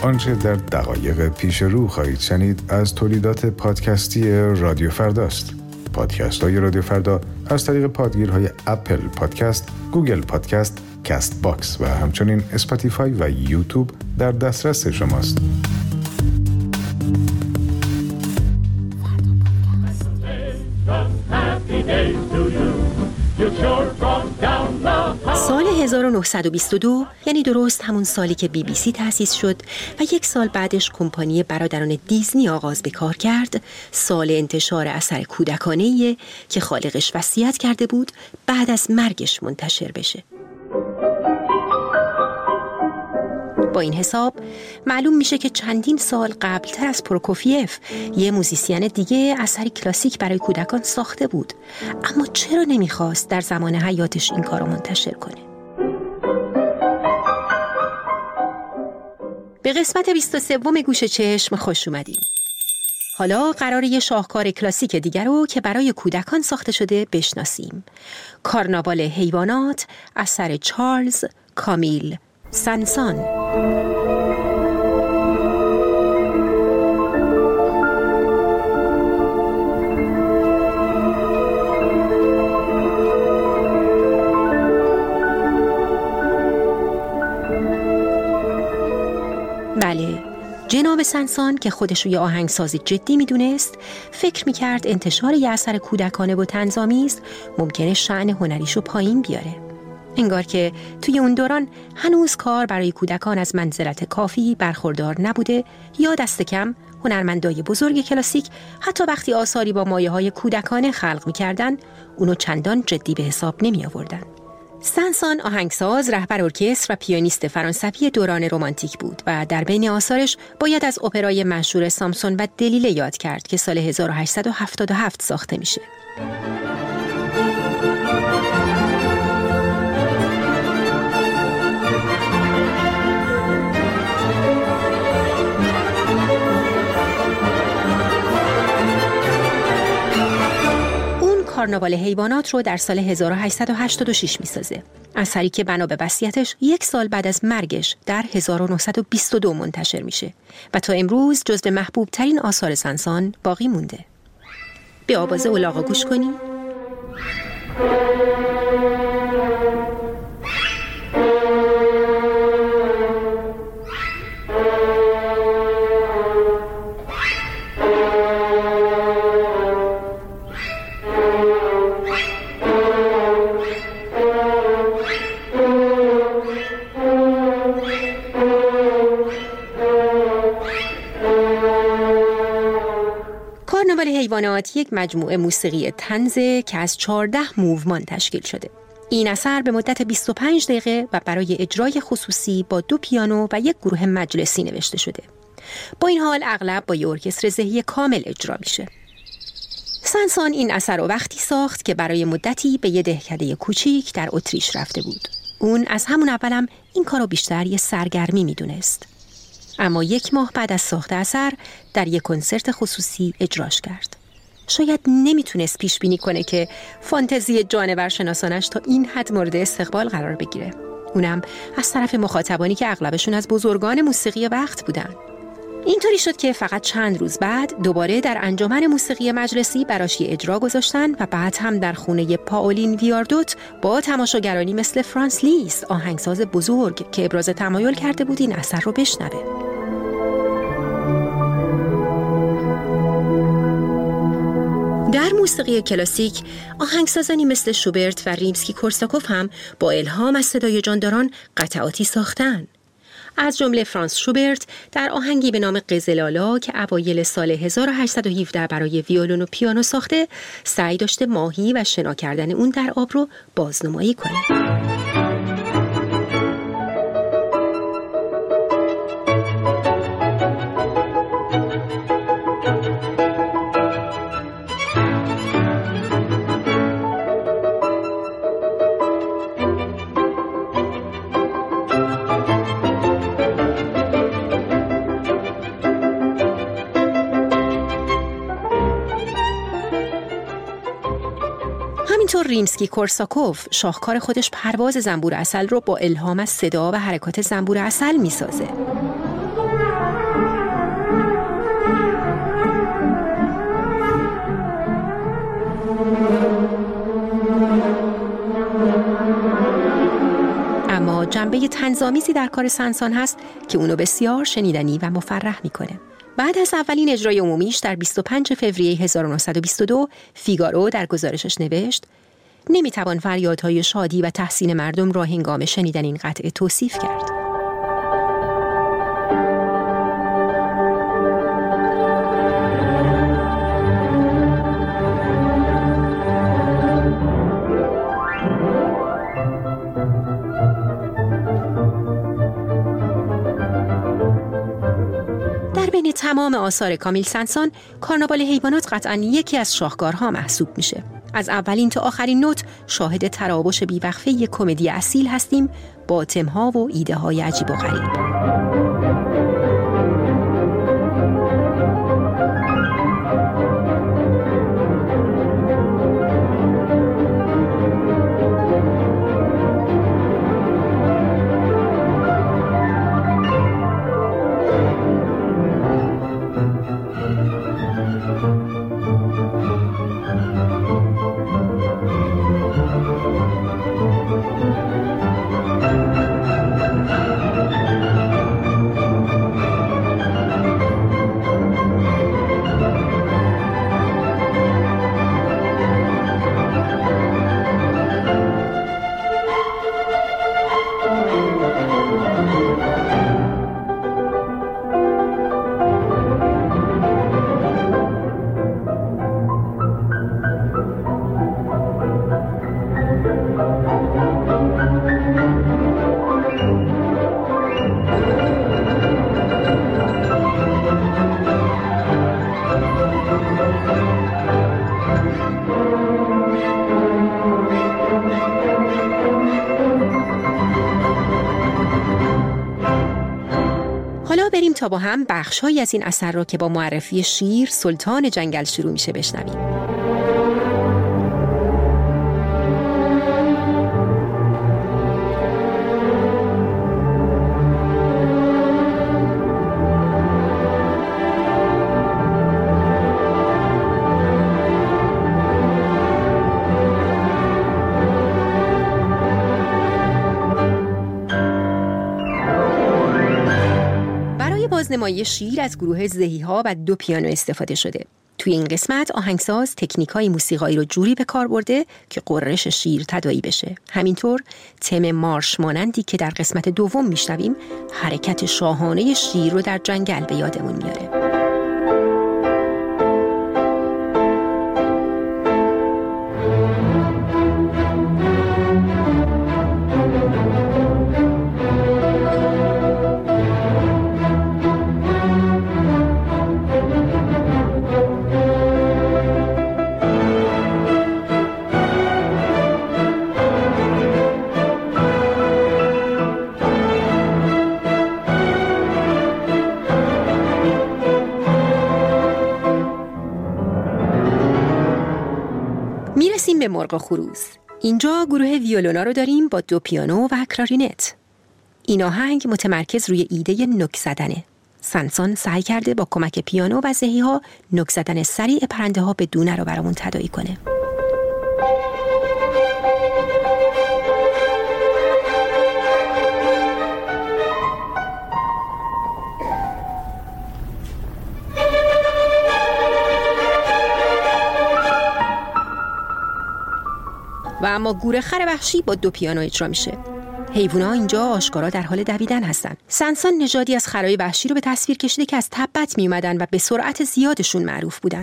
آنچه در دقایق پیش رو خواهید شنید از تولیدات پادکستی رادیو فرداست. پادکست های رادیو فردا از طریق پادگیرهای اپل پادکست، گوگل پادکست، کست باکس و همچنین اسپاتیفای و یوتیوب در دسترس شماست. سال 1922 یعنی درست همون سالی که BBC تأسیس شد و یک سال بعدش کمپانی برادران دیزنی آغاز به کار کرد، سال انتشار اثر کودکانه‌ایه که خالقش وصیت کرده بود بعد از مرگش منتشر بشه. با این حساب معلوم میشه که چندین سال قبلتر از پروکوفیف یه موزیسین دیگه اثری کلاسیک برای کودکان ساخته بود، اما چرا نمیخواست در زمان حیاتش این کارو منتشر کنه؟ به قسمت 23 گوش چشم خوش اومدیم. حالا قراره یه شاهکار کلاسیک دیگر رو که برای کودکان ساخته شده بشناسیم. کارناوال حیوانات اثر چارلز کامیل سنسان. بله، جناب سنسان که خودش رو یه آهنگساز جدی میدونست، فکر میکرد انتشار یه اثر کودکانه و طنزآمیز ممکنه شأن هنریشو پایین بیاره. انگار که توی اون دوران هنوز کار برای کودکان از منزلت کافی برخوردار نبوده یا دست کم هنرمندای بزرگ کلاسیک حتی وقتی آثاری با مایه‌های کودکانه خلق می‌کردن اونو چندان جدی به حساب نمی آوردن. سنسان آهنگساز، رهبر ارکستر و پیانیست فرانسوی دوران رمانتیک بود و در بین آثارش باید از اپرای مشهور سامسون و دلیله یاد کرد که سال 1877 ساخته میشه. کارناوال حیوانات رو در سال 1886 میسازه. اثری که بنا به وصیتش یک سال بعد از مرگش در 1922 منتشر میشه و تا امروز جزو محبوب ترین آثار سنسان باقی مونده. به آواز الاغا گوش کنی؟ کارناوال حیوانات یک مجموعه موسیقی طنزه که از 14 موومان تشکیل شده. این اثر به مدت 25 دقیقه و برای اجرای خصوصی با 2 پیانو و یک گروه مجلسی نوشته شده. با این حال اغلب با یک ارکستر ذهی کامل اجرا میشه. سنسان این اثر رو وقتی ساخت که برای مدتی به یه دهکده کوچیک در اتریش رفته بود. اون از همون اولم این کارو بیشتر یه سرگرمی میدونست. اما 1 ماه بعد از ساخت اثر در یک کنسرت خصوصی اجراش کرد. شاید نمیتونست پیش بینی کنه که فانتزی جانورشناسانش تا این حد مورد استقبال قرار بگیره. اونم از طرف مخاطبانی که اغلبشون از بزرگان موسیقی وقت بودن. اینطوری شد که فقط چند روز بعد دوباره در انجمن موسیقی مجلسی براش اجرا گذاشتن و بعد هم در خونه پائولین ویاردوت با تماشاگرانی مثل فرانس لیست، آهنگساز بزرگ که ابراز تمایل کرده بود این اثر رو بشنوه. در موسیقی کلاسیک آهنگسازانی مثل شوبرت و ریمسکی کورساکوف هم با الهام از صدای جانداران قطعاتی ساختن. از جمله فرانس شوبرت در آهنگی به نام قزلالا که اوایل سال 1817 برای ویولون و پیانو ساخته، سعی داشته ماهی و شنا کردن اون در آب رو بازنمایی کنه. همینطور ریمسکی کورساکوف شاهکار خودش پرواز زنبور عسل رو با الهام از صدا و حرکات زنبور عسل میسازه. جنبه طنزآمیزی در کار سنسان هست که اونو بسیار شنیدنی و مفرح میکنه. بعد از اولین اجرای عمومیش در 25 فوریه 1922 فیگارو در گزارشش نوشت: نمیتوان فریادهای شادی و تحسین مردم را هنگام شنیدن این قطعه توصیف کرد. تمام آثار کامیل سنسان، کارناوال حیوانات قطعاً یکی از شاهکارها محسوب میشه. از اولین تا آخرین نوت شاهد تراوش بیوقفه یک کمدی اصیل هستیم با تم‌ها و ایده‌های عجیب و غریب. بریم تا با هم بخش‌هایی از این اثر را که با معرفی شیر سلطان جنگل شروع میشه بشنویم. بازنمایی شیر از گروه زهی‌ها و 2 پیانو استفاده شده. توی این قسمت آهنگساز تکنیک‌های موسیقایی رو جوری به کار برده که قررش شیر تداعی بشه. همینطور تم مارش مانندی که در قسمت دوم میشنویم حرکت شاهانه شیر رو در جنگل به یادمون میاره. میرسیم به مرغ خروس. اینجا گروه ویولونا رو داریم با 2 پیانو و کلارینت. این آهنگ متمرکز روی ایده نوک زدنه. سنسان سعی کرده با کمک پیانو و زهی‌ها نوک زدن سریع پرنده ها به دونه رو برامون تداعی کنه. و اما گورخر وحشی با 2 پیانو اجرا میشه. حیوونا اینجا آشکارا در حال دویدن هستن. سنسان نژادی از خرای وحشی رو به تصویر کشیده که از تبت می اومدن و به سرعت زیادشون معروف بودن.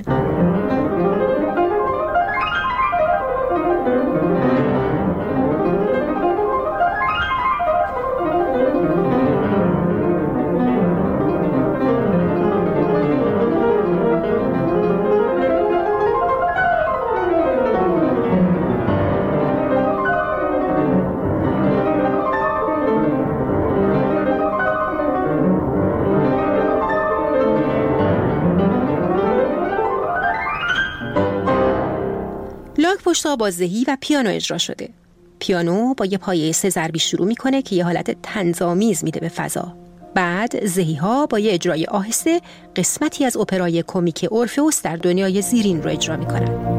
پشتا با زهی و پیانو اجرا شده. پیانو با یه پایه 3 ضربی شروع میکنه که یه حالت طنزآمیز میده به فضا. بعد زهی ها با یه اجرای آهسته قسمتی از اپرای کمیک اورفئوس در دنیای زیرین رو اجرا میکنن.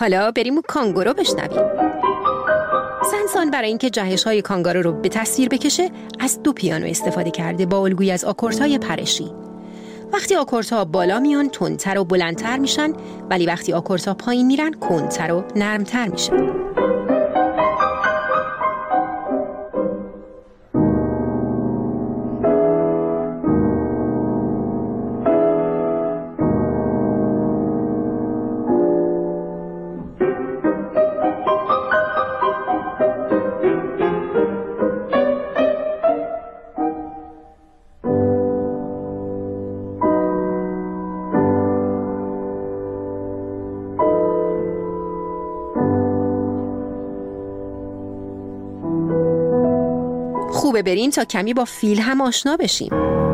حالا بریم کانگورو بشنویم. سنسان برای اینکه جهش‌های کانگورو رو به تصویر بکشه از 2 پیانو استفاده کرده با الگویی از آکوردهای پرشی. وقتی آکوردها بالا میان تندتر و بلندتر میشن، ولی وقتی آکوردها پایین میرن کندتر و نرمتر میشن. خوبه بریم تا کمی با فیل هم آشنا بشیم.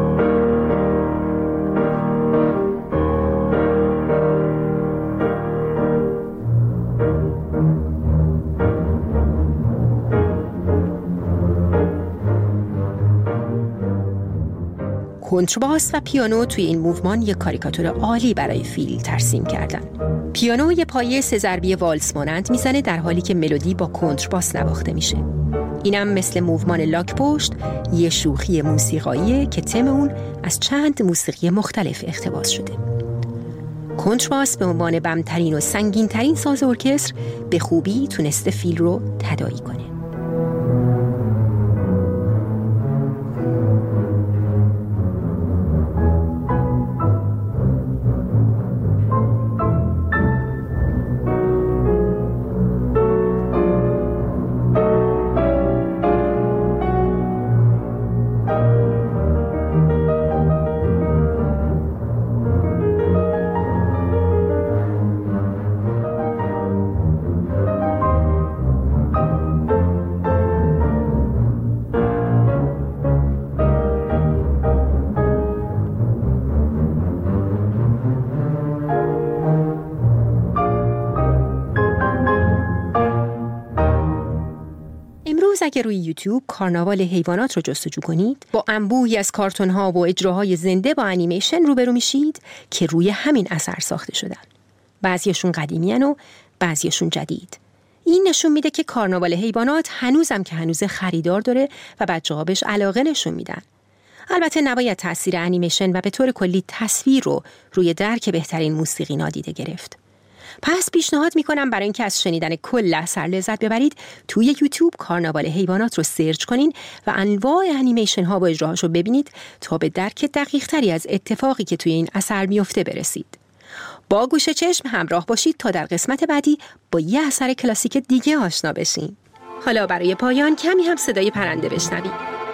کنترباس و پیانو توی این موومان یک کاریکاتور عالی برای فیل ترسیم کردن. پیانو یه پایه 3 ضربی والس مانند میزنه در حالی که ملودی با کنترباس نواخته میشه. اینم مثل موومان لاک پشت یه شوخی موسیقاییه که تم اون از چند موسیقی مختلف اقتباس شده. کنترباس به عنوان بمترین و سنگین‌ترین ساز ارکستر به خوبی تونسته فیل رو تداعی کنه. اگر روی یوتیوب کارناوال حیوانات رو جستجو کنید، با انبوهی از کارتون‌ها و اجراهای زنده با انیمیشن روبرو میشید که روی همین اثر ساخته شدن. بعضیشون قدیمی‌ان و بعضیشون جدید. این نشون میده که کارناوال حیوانات هنوزم که هنوز خریدار داره و بچه‌ها بهش علاقه نشون میدن. البته نباید تأثیر انیمیشن و به طور کلی تصویر رو روی درک بهترین موسیقی نادیده گرفت. پس پیشنهاد میکنم برای اینکه از شنیدن کل اثر لذت ببرید توی یوتیوب کارناوال حیوانات رو سرچ کنین و انواع انیمیشن ها و اجراهاش رو ببینید تا به درک دقیق تری از اتفاقی که توی این اثر میفته برسید. با گوش چشم همراه باشید تا در قسمت بعدی با یه اثر کلاسیک دیگه آشنا بشین. حالا برای پایان کمی هم صدای پرنده بشنوید.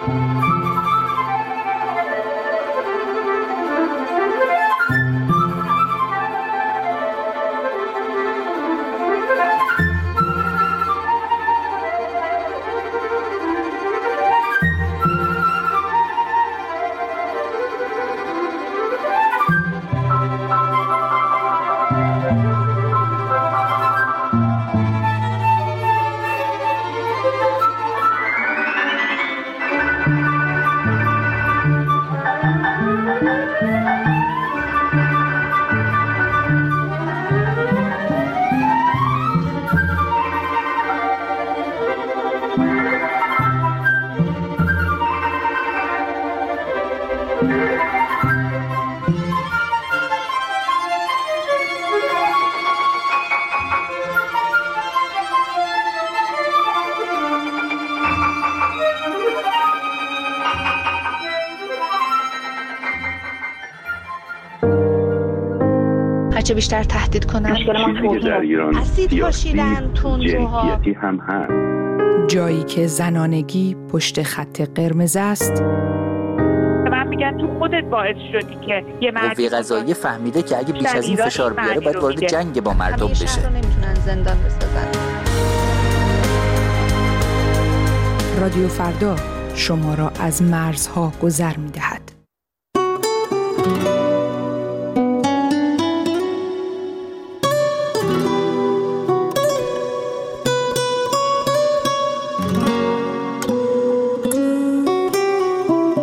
هرچه بیشتر تهدید کنن در ایران اسید پاشیدن تندروها هم هست. جایی که زنانگی پشت خط قرمز است. من میگن تو خودت باعث شدی که یه مرد قوه قضاییه فهمیده که اگه بیش از این فشار بیاره باید وارد جنگ با مردم بشه. رو نمیتونن زندان بسازن. رادیو فردا شما را از مرزها گذر می‌دهد.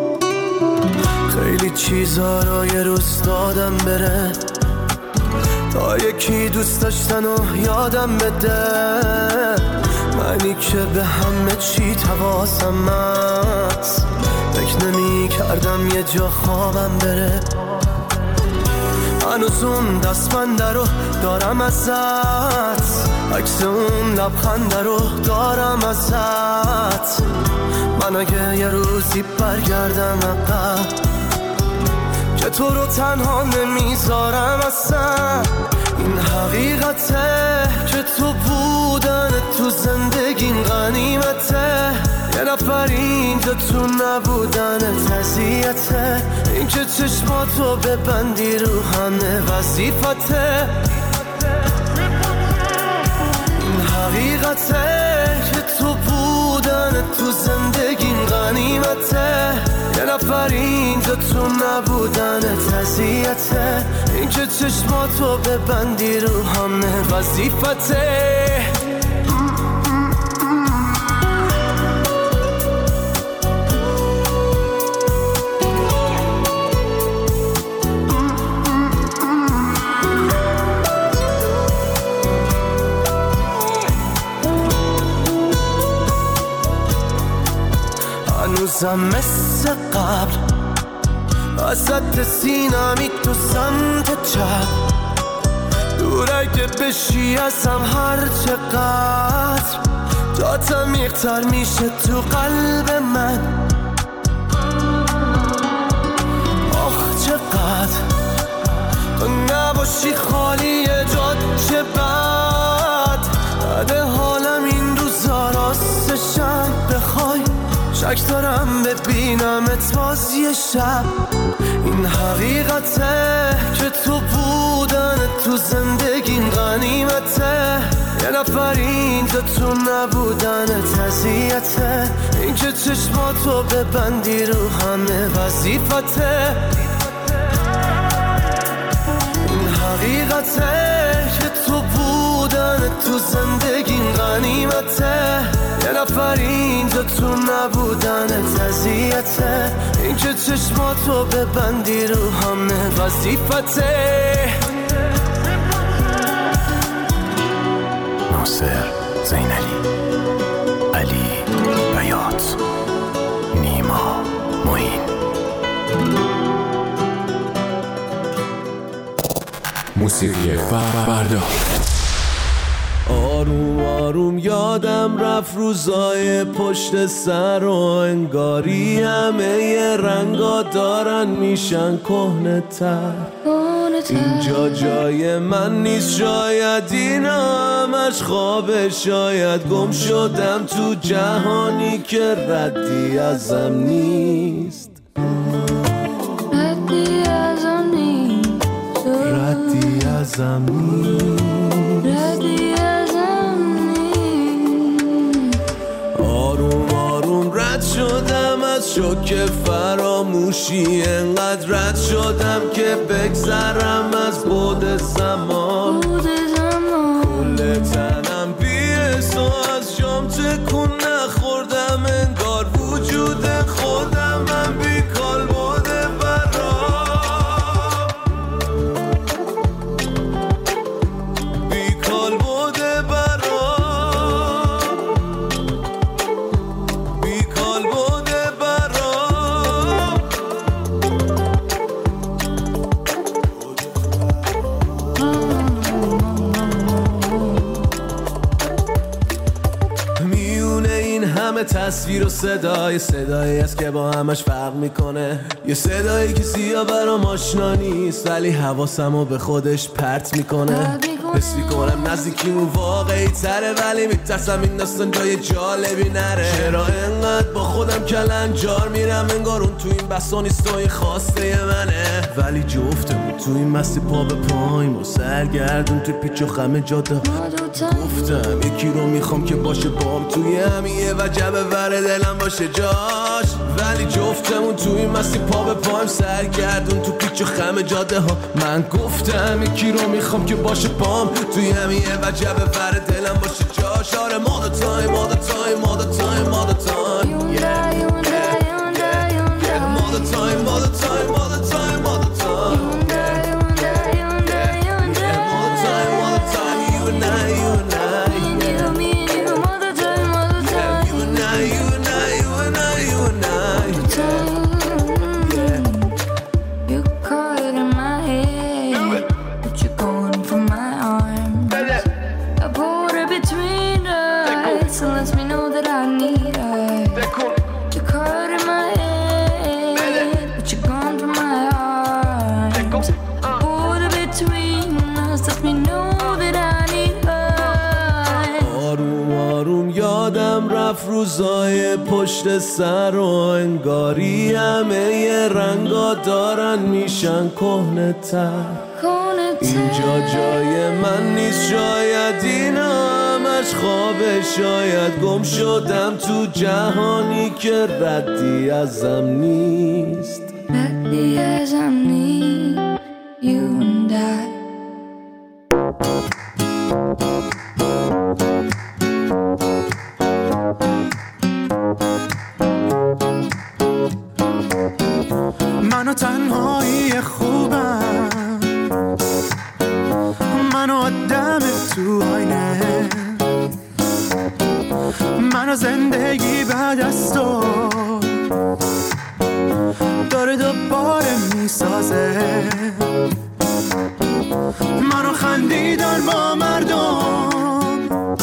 خیلی چیزا رو یه روز دادم بره، تا یکی دوست داشتن و یادم بده، منی که به همه چی حواسم هست. فکر نمی کردم یه جا خوابم بره، هنوز اون دستبنده رو دارم ازت، عکس اون لبخنده رو دارم ازت. من اگه یه روزی برگردم عقب، که تو رو تنها نمیذارم اصلا. این حقیقته که تو بودن تو زندگیم غنیمته، یه نفر اینجا تو نبودن تزیته. این که چشماتو ببندی رو همه وظیفته. این حقیقته که تو بودن تو زندگیم غنیمته، یه نفر اینجا تو نبودن تزیته. این که چشماتو ببندی رو همه وظیفته. هنوزم مثل قبل وسط سینمی تو سمت چپ، دوره که بشی ازم هر چقدر، جات عمیق‌تر میشه تو قلب من. آخ چقدر تو نباشی خالی جات، چه بد حالم این روزا راستشم. بخوای شک دارم ببینمت باز یه شب. این حقیقته که تو بودن تو زندگیم غنیمته، یه نفر اینجا تو نبودن تزیته. این که چشماتو ببندی رو همه وظیفته. این حقیقته که تو بودن تو زندگیم غنیمته، یه نفر اینجا تو نبودن تزیته. این که چشماتو ببندی رو همه وظیفته. ناصر زینعلی، علی بیات، نیما معین. موسیقی فردا. آروم آروم یادم رفت روزای پشت سر و انگاری همه رنگا دارن میشن کهنه‌تر. اینجا جای من نیست، شاید این همش خوابه، شاید گم شدم تو جهانی که ردی ازم نیست. ردی ازم نیست. ردی ازم نیست. آروم آروم رد شدم از شوک فراموشی، انقدر رد شدم که بگذرم از بعد زمان. کل تنم بی‌حس و از جام تکون نخوردم، انگار وجود خودم من بیکال بوده برام، بیکال بوده برام، بیکال بوده برام. میونه این همه تصویر و صدایی است که با همش فرق میکنه. یه صدایی که سیاه برام آشنا نیست، ولی حواسمو به خودش پرت میکنه. حس میکنم نزدیکیمون واقعی تره، ولی میترسم این داستان جای جالبی نره. چرا انقدر با خودم کلنجار میرم، انگار اون تو این بسا نیست و این خواسته منه. ولی جفتمون تو این مستی پا به پاییم و سرگردون تو پیچ و خم جاده. گفتم یکی رو میخوام که باشه بام توی همیه و جبه ور دلم باشه جاش. ولی جفتمون تو این مستی پا به پایم سرگردون تو پیچ و خم جاده ها. من گفتم یکی رو میخوام که باشه بام توی همیه و جبه ور دلم باشه جاش. آره all the time all the time all the time all the time yeah yeah all the time all the time all the time all the time yeah yeah all یادم رفت روزای پشت سر و انگاری همه ی رنگا دارن میشن کهنه‌تر. اینجا جای من نیست، شاید این همش خوابه، شاید گم شدم تو جهانی که ردی ازم نیست. ردی ازم نیست. You and I. منو تنهایی خوبم، منو آدم تو آینه، منو زندگی بعد از تو داره دوباره میسازه. منو خندیدن با مردم،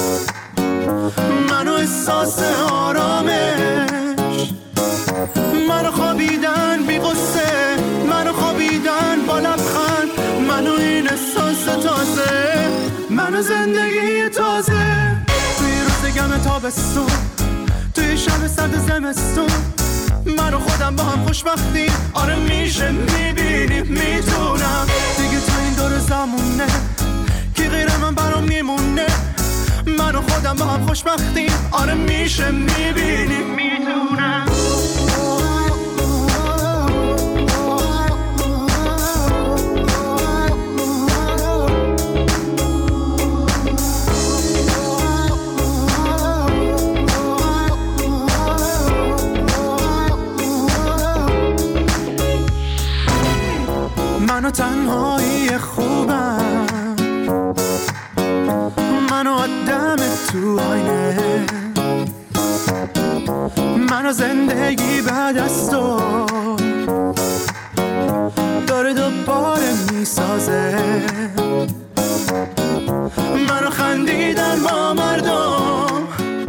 منو احساس آرامش، منو خوابیدن بی غصه، منو خوابیدن با لبخند، منو این احساس تازه، منو زندگی تازه. توی روز گم تابستون، توی شب سرد زمستون، منو خودم با هم خوشبختیم. آره میشه میبینیم میتونم دیگه تو این دور زمونه کی غیر من برام میمونه. منو خودم با هم خوشبختیم. آره میشه میبینیم میتونم. منو تنهایی خوبم، منو آدم تو آینه، منو زندگی بعد از تو داره دوباره میسازه. منو خندیدن با مردم،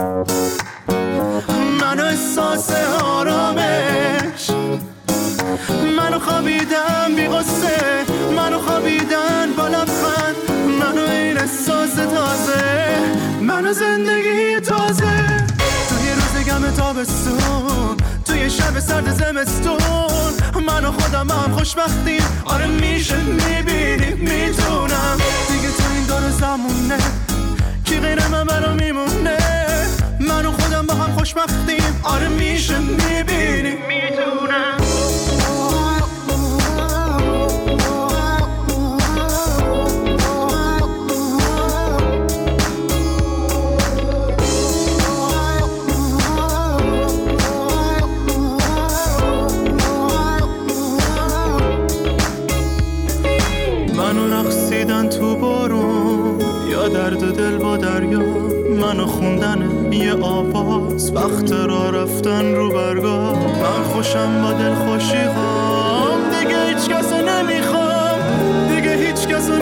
منو احساس آرامش، منو خوابیدن بی غصه، منو خوابیدن با لبخند، منو این احساس تازه، منو زندگی تازه. توی روز گم تابستون، توی شب سرد زمستون، منو خودم هم خوشبختیم. آره میشه میبینیم میتونم دیگه تو این دور زمونه کی غیر من برام میمونه. منو خودم با هم خوشبختیم. آره میشه میبینیم میتونم. تو بارون یا درد دل با دریا، منو خوندن یه آواز وقت را رفتن رو برگاه. من خوشم با دل خوشی‌هام، دیگه هیچ کسو نمیخوام، دیگه هیچ کسو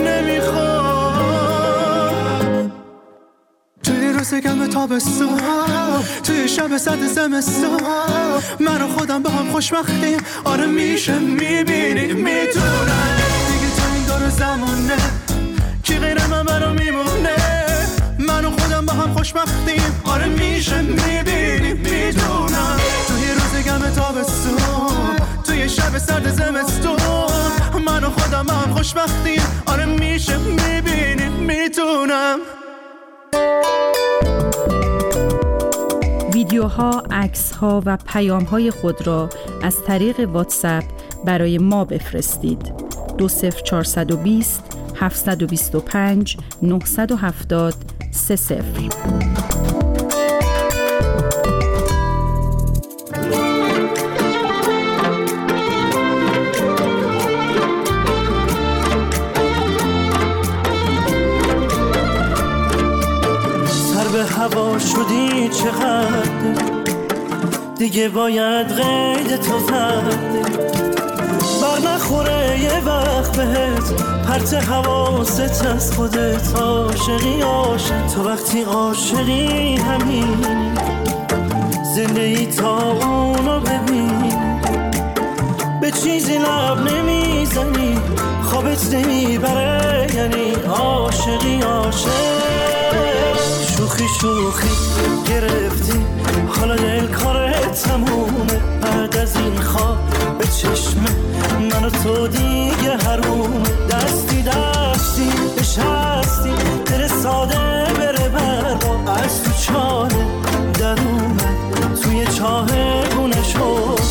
نمیخوام. توی روز گم تابستون، توی شب سرد زمستون، منو خودم با هم خوشبختیم. آره میشه میبینیم میتونم دیگه تو این دور زمونه کی غیر من برام میمونه. منو خودم با هم خوشبختیم. آره میشه میبینیم میدونم توی روز گم تابستون، توی شب سرد زمستون، منو خودم با هم خوشبختیم. آره میشه میبینیم میتونم. ویدیوها، عکس‌ها و پیام‌های خود را از طریق واتساپ برای ما بفرستید. 20420 725 970 30. سر به هوا شدی چقدر، دیگه باید قید تو زد. بر نخوره یه وقت بهت پرت حواست از خودت. عاشقی عاشق تو وقتی عاشقی همین زندگی تا اونو ببین. به چیزی لب نمیزنی خوابت نمیبره، یعنی عاشقی عاشق. شوخی شوخی گرفتی حالا دل کارت تمومه بعد از این خواب به چشمه من و تو دیگه حرومه دستی دستی نشستی دل ساده بره برا از تو چاله در اومد توی چاه گونه شد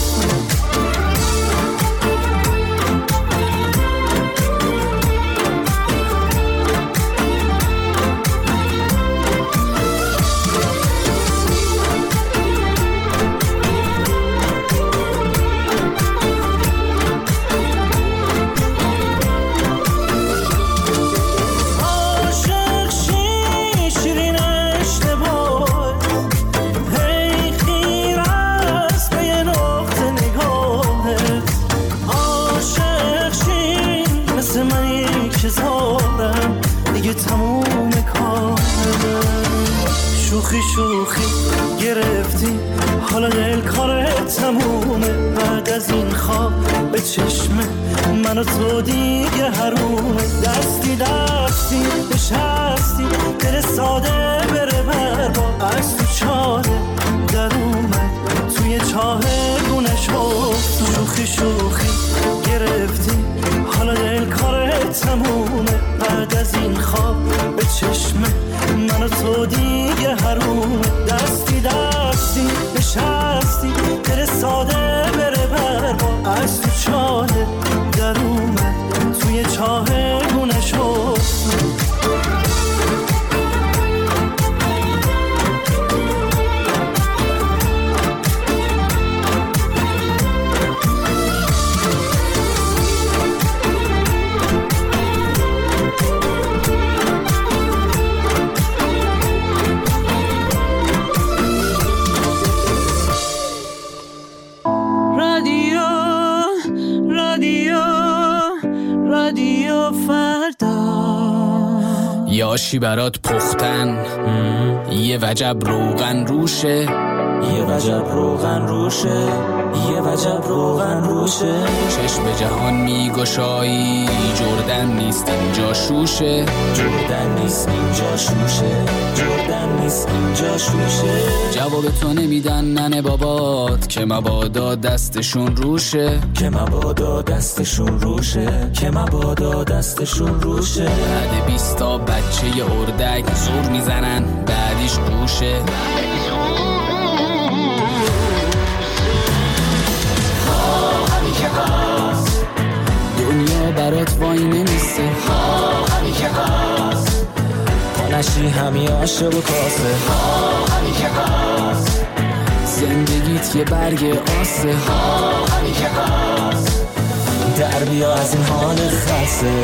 شوخی گرفتی حالا دل کارت تمومه بعد از این خواب به چشمه من و تو دیگه حرومه دستی دستی نشستی دل ساده بره برا از تو چاله در اومد توی چاه گونه شد شوخی گرفتی حالا دل کارت تمومه بعد از این خواب به چشمه من و تو دیگه حرومه دستی دستی نشستی دل ساده بره برا از تو چاله در اومد توی چاه گونه شد یاشی برات پختن یه وجب روغن روشه یه وجب روغن روشه یه وجب روغن روشه چشم جهان میگشایی جردن نیست اینجا شوشه جردن نیست اینجا شوشه جردن نیست اینجا شوشه جواب تو نمیدن ننه بابات که مبادا دستشون روشه که مبادا دستشون روشه که مبادا دستشون روشه بعد 20 تا بچه اردک زور میزنن بعدیش گوشه دنیا برات وای نمیسته همین که قاس پانشی همی آشه و کاسه همین که قاس زندگیت یه برگ آسه همین که قاس در بیا از این حال خاصه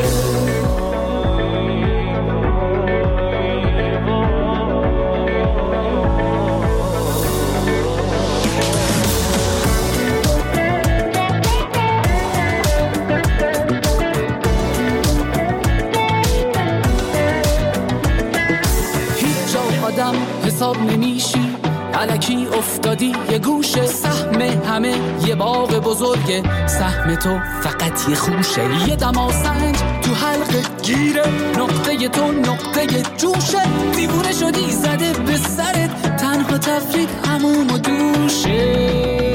حساب نمیشی الکی افتادی یه گوشه سهم همه یه باغ بزرگه سهم تو فقط یه خوشه یه دماسنج تو حلقه گیره نقطه تو نقطه جوشه دیوونه شدی زده به سرت تنها تفرید هموم و دوشه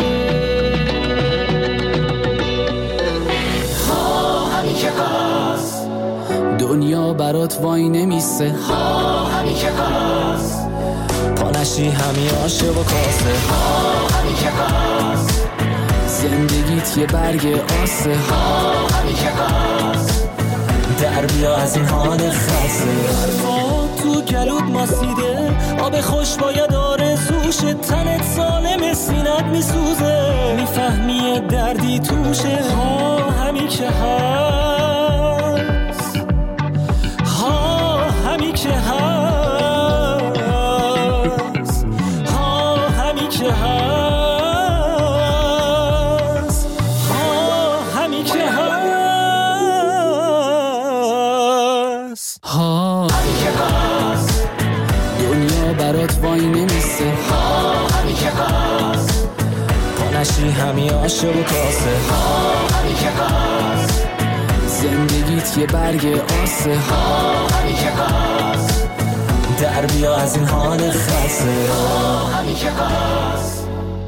همین که قاس دنیا برات وای نمیسته همین که قاس پانشی همی آشه و کاسه همین که قاس زندگیت یه برگ آسه همین که قاس در بیا از این حال خاصه تو گلود ماسیده آب خوش باید آرزوشه تنت سالم سینت میسوزه میفهمی دردی توشه همین که هست همین که هست دنیا برات وای نمیسته همین که قاس پانشی همی آشه و کاسه همین که قاس زندگیت یه برگ آسه همین که قاس در بیا از این حال خسته همین که هست.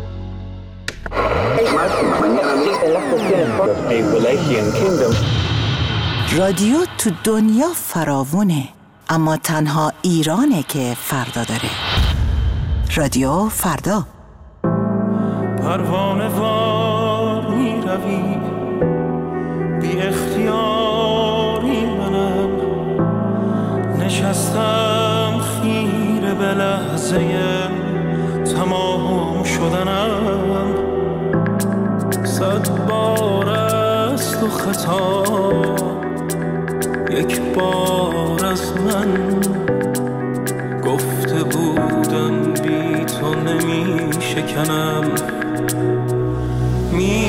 رادیو تو دنیا فراوونه، اما تنها ایرانه که فردا داره. رادیو فردا. پروانه وار می روی بی اختیاری، منم نشستم خیره به لحظه تمام شدنم. 100 بار است و خطا، یک بار از من گفته بودم بی تو نمی شکنم، می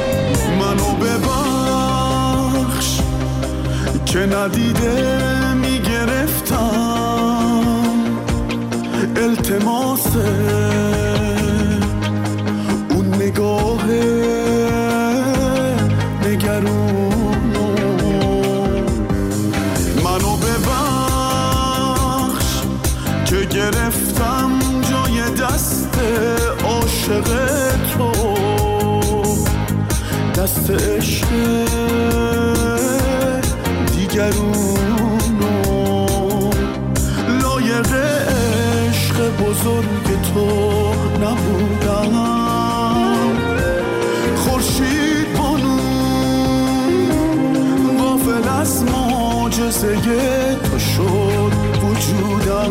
ندیده التماسه اون نگاه نگرونو منو ببخش که گرفتم جای دست عاشق تو دست عشق دیگرونو لایق عشق بزرگ تو نبودم خورشید بانو غافل از معجزه تو شد وجودم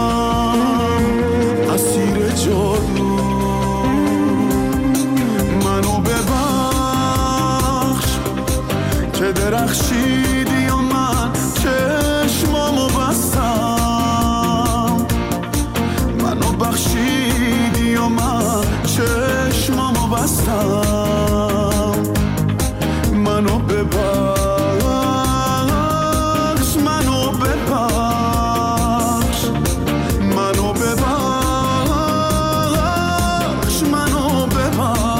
اسیر جادو منو ببخش که درخشیدی و من چشمامو بستم منو بخشیدی و من چشمامو بستم منو ببخش منو ببخش منو ببخش منو ببخش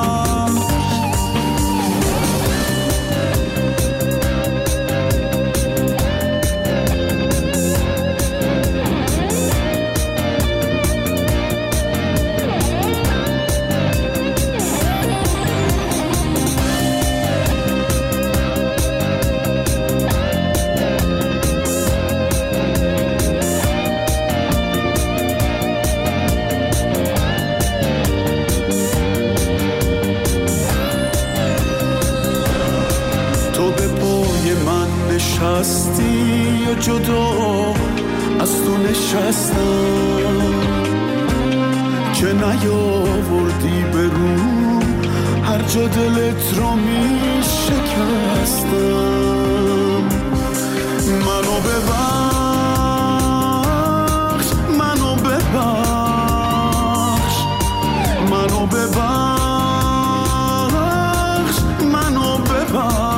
نشستی یا جدا از تو نشستم که نیاوردی به رو هر جا دلت رو می شکستم منو ببخش منو ببخش منو ببخش منو ببخش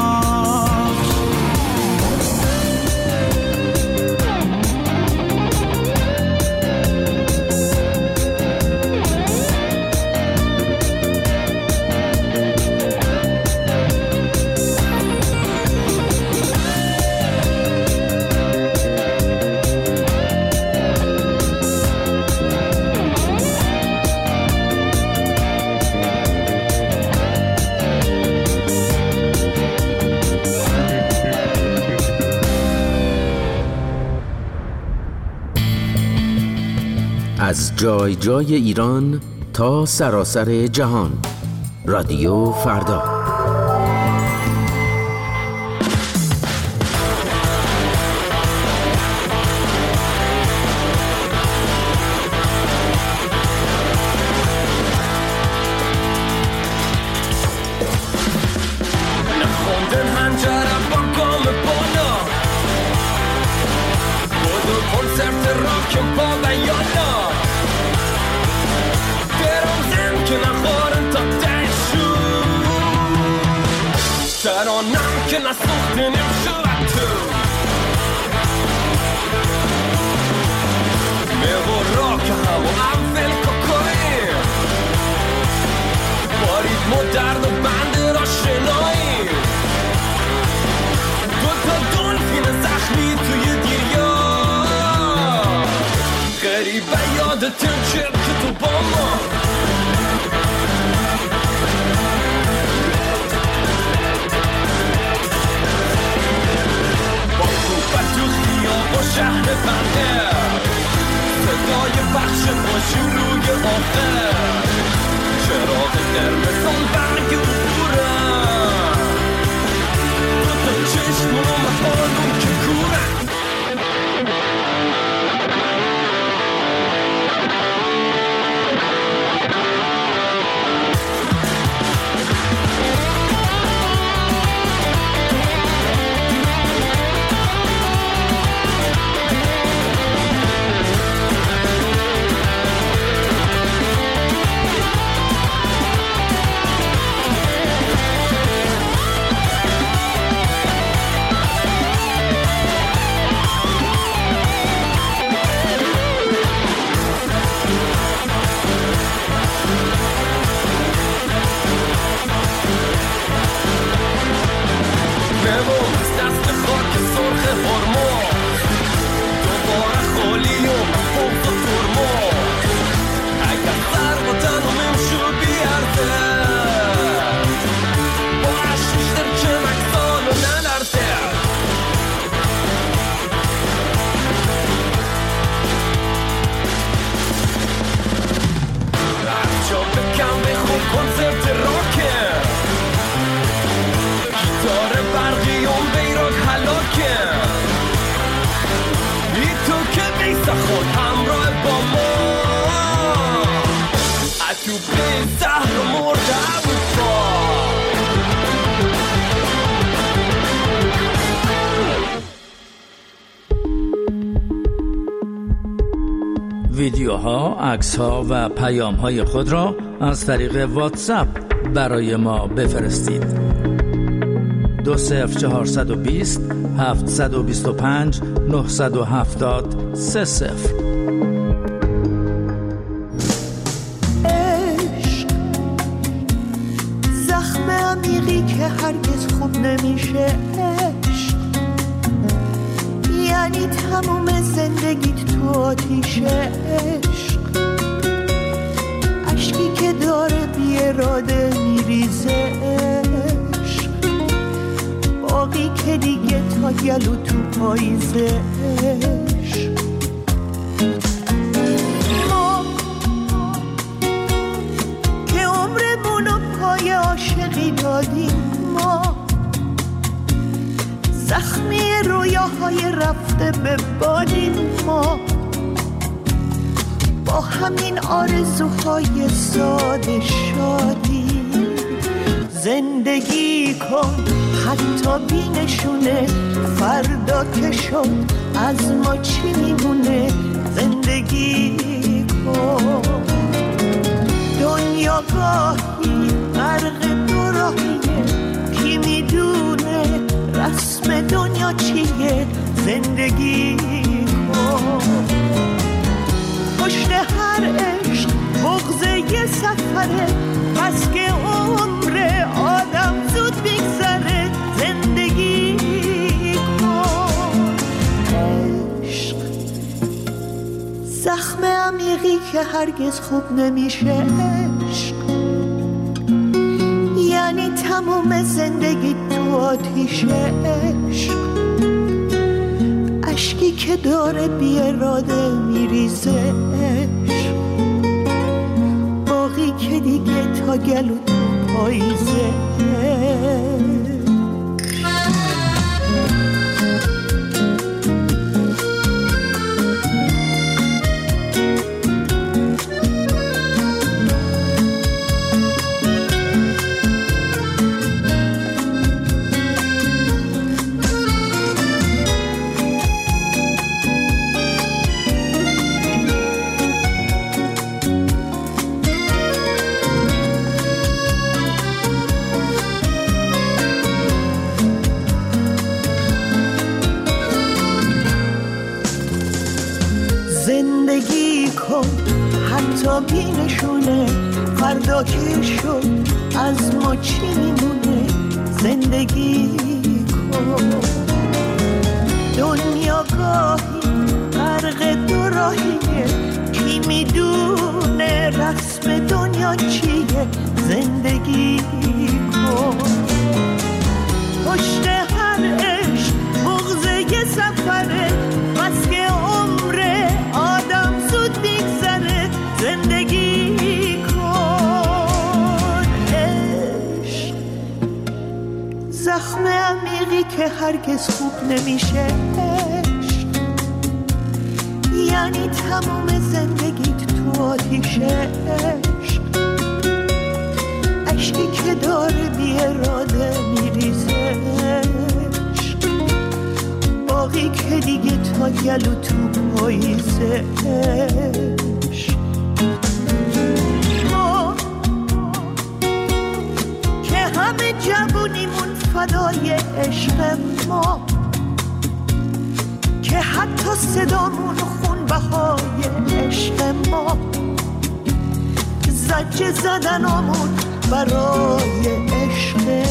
از جای جای ایران تا سراسر جهان رادیو فردا ترانم که نسوخته نمیشود تو میغورا که همو اول ککاریم با ریتم و درد و بند را شناییم دوتا دلفین زخمی توی دریا غریبه یادتون چه که تو با ما با شهر بنده صدای بخش با شروع آخر چراغ قرمزان برگ بورم دوتا چشم و محالون که کورم زهر و مرد اروپا. ویدیوها، عکس‌ها و پیام‌های خود را از طریق واتساپ برای ما بفرستید. 20420 725 970 30. عشق زخم عمیقی که هرگز خوب نمیشه. عشق یعنی تموم زندگیت تو آتیشه. عشق اشکی که داره بی اراده میریزه. عشق باقی که دیگه تا گلو تو پاییزه. عشق ما که عمرمونو پای عاشقی دادیم، ما زخمی رویاهای رفته به بادیم، ما با همین آرزوهای ساده شادیم. زندگی کن حتی بی نشونه، فردا که شد از ما چی میمونه. زندگی کن دنیا گاهی غرق دو راهیه، کی میدونه رسم دنیا چیه. زندگی کن پشت هر عشق بغض یه سفره، بس که عمر آدم زود بگذره. زندگی کن عشق زخم عمیقی که هرگز خوب نمیشه. عشق یعنی تموم زندگی تو آتیشه. عشق اشکی که داره بی اراده میریزه. عشق باقی که دیگه تا گلو تو پاییزه. زندگی کن حتی بی نشونه، فردا که شد از ما چی میمونه. زندگی کن دنیا گاهی غرق دو راهیه، کی میدونه رسم دنیا چیه. زندگی کن پشت هر عشق بغض یه سفره، بس که عمر آدم زود بگذره. زندگی کن عشق زخم عمیقی که هرگز خوب نمیشه. عشق یعنی تموم زندگیت تو آتیشه. عشق اشکی که داره بی اراده میریزه. عشق باقی که دیگه تا گلو تو پاییزه. عشق ما که همه جوونیمون فدای عشق، ما که حتی صدامون خون بهای عشق، ما زجه زدنامون برای عشق.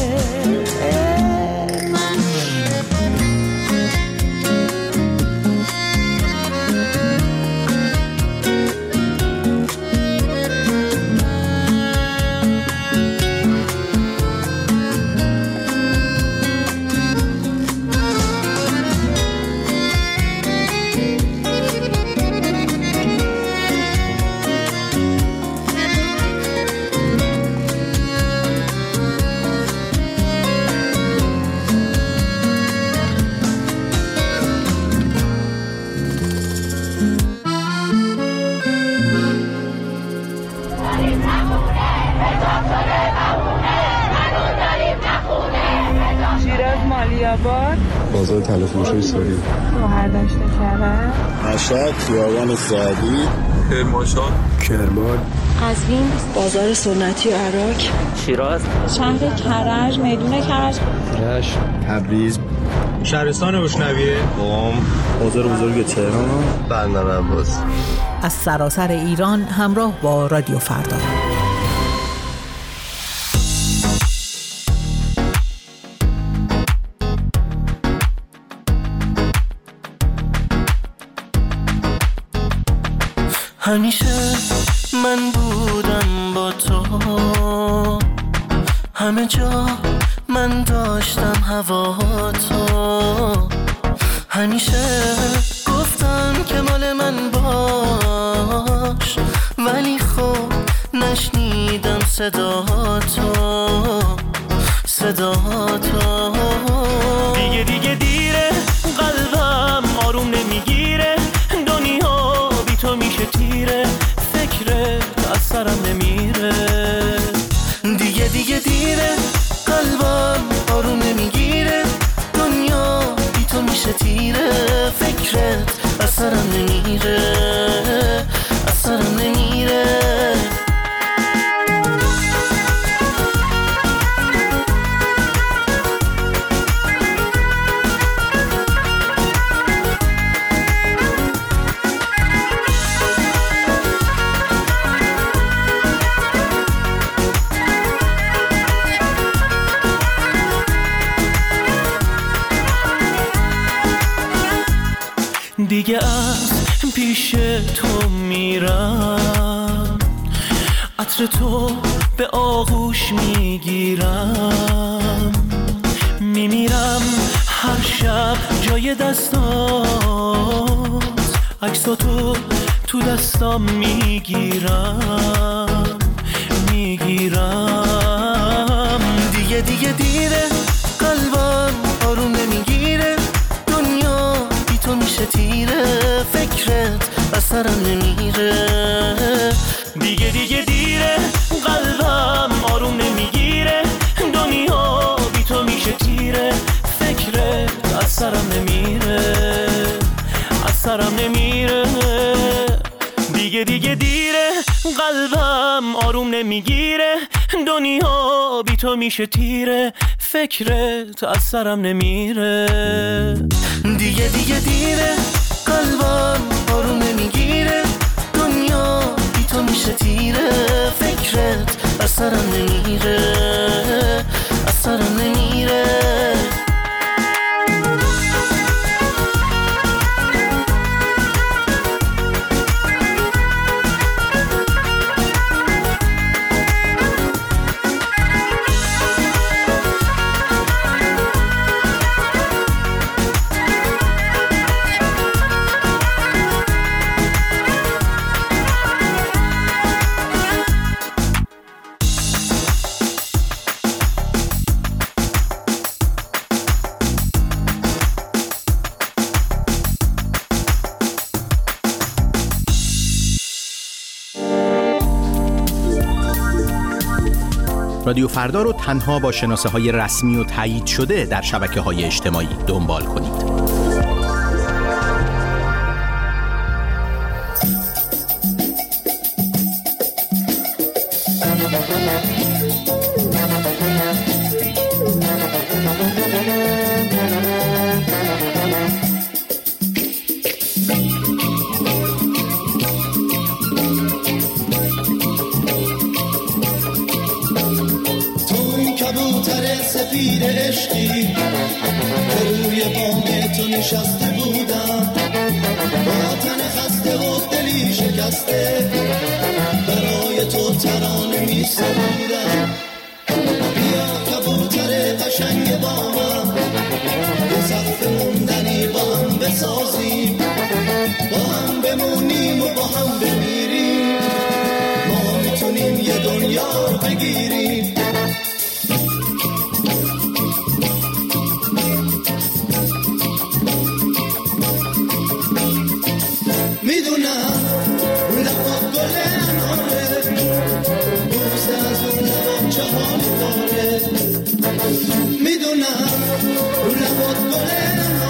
بازار طلا فروشی ساری. شوهر داشته کرد. مشهد خیابان سعدی. کرمانشاه. کرمان. قزوین بازار سنتی عراق. شیراز. شهر کرج میدون کرج. رشت. تبریز. شهرستان روشنویه. قم. بازار بزرگ تهران. بندر عباس. از سراسر ایران همراه با رادیو فردا. همیشه من بودم با تو، همه جا من داشتم هوا تو، همیشه گفتم که مال من باش، ولی خب نشنیدم صدا تو دیگه دیره، قلبم آروم نمیگیره، دنیا بی تو میشه تیره، فکرت از سرم نمیره، دیگه دیره، قلبم آروم نمیگیره، دنیا بی تو میشه تیره، فکرت از سرم نمیره، از سرم نمیره. دیگه از پیش تو میرم، عطر تو به آغوش میگیرم، میمیرم هر شب جای دستات، عکساتو تو دستام میگیرم، دیگه دیره، قلبم آروم نمیگیره، دنیا بی تو میشه تیره، فکرت از سرم نمیره، دیگه دیره، قلبم آروم نمیگیره، دنیا بی تو میشه تیره، فکرت از سرم نمیره، از سرم نمیره، دیگه دیره، قلبم آروم نمیگیره، دنیا بی تو میشه تیره، فکرت از سرم نمیره، دیگه دیره، قلبم آروم نمیگیره، دنیا بی تو میشه تیره، فکرت از سرم نمیره، از سرم نمیره. رادیو فردا رو تنها با شناسه‌های رسمی و تایید شده در شبکه‌های اجتماعی دنبال کنید. سفید عشقی که روی بام تو نشسته بودم، با تن خسته و دلی شکسته برای تو ترانه می سرودم. بیا کبوتر قشنگ بامم، یه صف موندنی با هم بسازیم، با هم بمونیم و با هم بمیریم، ما میتونیم یه دنیا بگیریم. میدونم رو لبات گل اناره، دوست از اون لبات جهان داره، میدونم رو لبات گل اناره،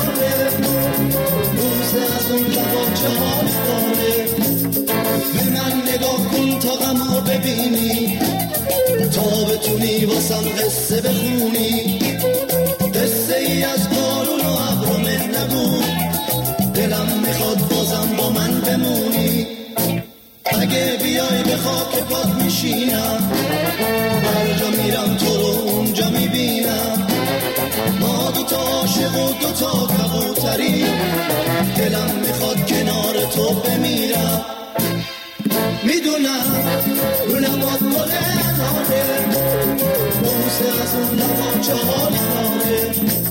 چه حال داره. به من نگاه کن تا غمو ببینی، تا بتونی واسم قصه بخونی. قصه ای از بارون و ابر و مه نگو، دلم میخواد بازم با من بمونی. اگه بیای به خاک پات میشینم، هر جا میرم تو رو اونجا میبینم. ما دوتا عاشق و دوتا کبوتری، دلم میخواد کنار تو بمیرم. میدونم رو لبات گل اناره، بوسه از اون لبا چه حالی داره.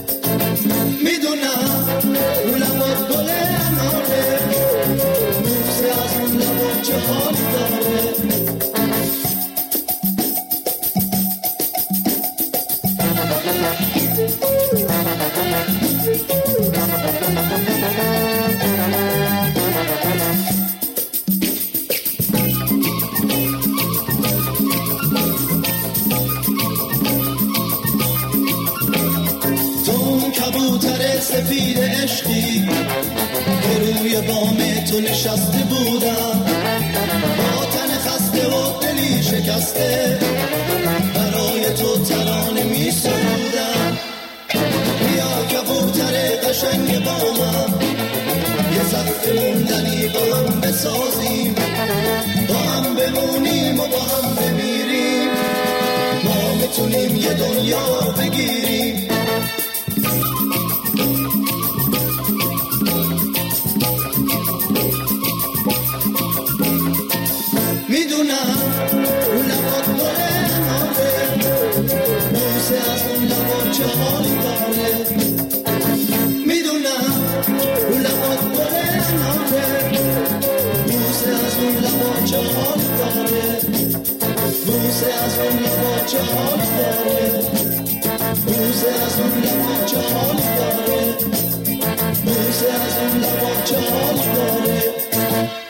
میدونم رو لبات گل اناره، بوسه از اون لبا چه حالی داره. سفید عشقی که روی بام تو نشسته بودم، با تن خسته و دلی شکسته برای تو ترانه می سرودم. بیا کبوتر قشنگ بامم، یه سقف موندنی با هم بسازیم، با هم بمونیم و با هم بمیریم. ما میتونیم یه دنیا بگیریم. میدونم رو لبات گل اناره، بوسه از اون لبا چه حالی داره. میدونم رو لبات گل اناره، بوسه از اون لبا چه حالی داره. بوسه از اون لبا چه حالی داره. بوسه از اون لبا چه حالی داره. بوسه از اون لبا چه حالی داره.